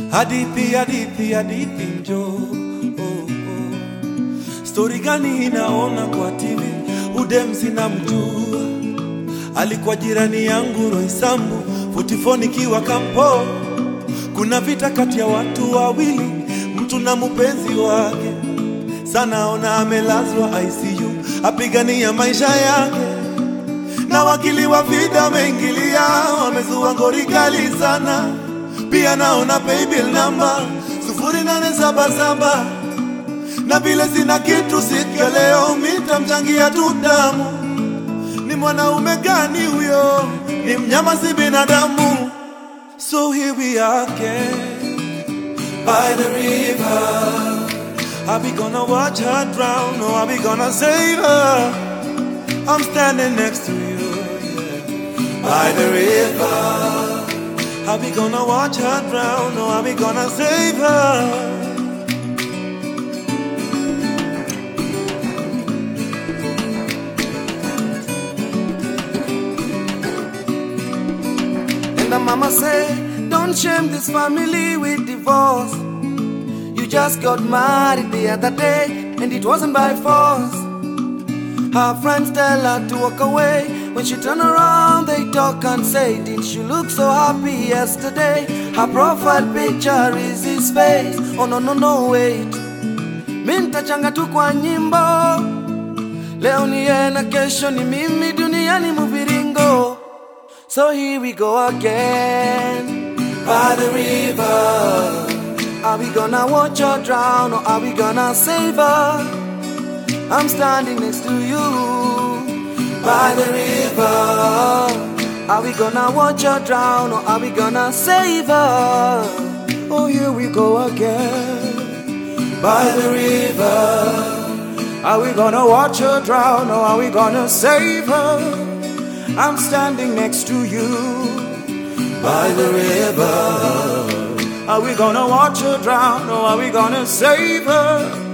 Hadithi, hadithi, hadithi njo Story gani inaona kwa TV? Udemsi na mjua, alikuwa jirani yangu Roysambu 44 nikiwa kampo. Kuna vita kati ya watu wawili, mtu na mpenzi wake. Sana ona amelazwa ICU, apigania maisha yake. Na wakili wa vita wameingilia, wamezua ngori kali sana. Pia naona paybill number 0877. Na vile sina kitu siku ya leo, mitamchangia tu damu. Ni mwanaume gani huyo? Ni mnyama si binadamu. So here we are again by the river. Are we gonna watch her drown, or are we gonna save her? I'm standing next to you, yeah, by the river. Are we gonna watch her drown, or are we gonna save her? And the mama say, don't shame this family with divorce. You just got married the other day, and it wasn't by force. Her friends tell her to walk away. When she turn around, they talk and say, didn't you look so happy yesterday? Her profile picture is his face. Oh no, no, no, wait. Minta changa tu kwa nyimbo. Leo ni yeye na kesho ni mimi, duniani muviringo. So here we go again by the river. Are we gonna watch her drown, or are we gonna save her? I'm standing next to you by the river. Are we gonna watch her drown, or are we gonna save her? Oh, here we go again by the river. Are we gonna watch her drown, or are we gonna save her? I'm standing next to you by the river. Are we gonna watch her drown, or are we gonna save her?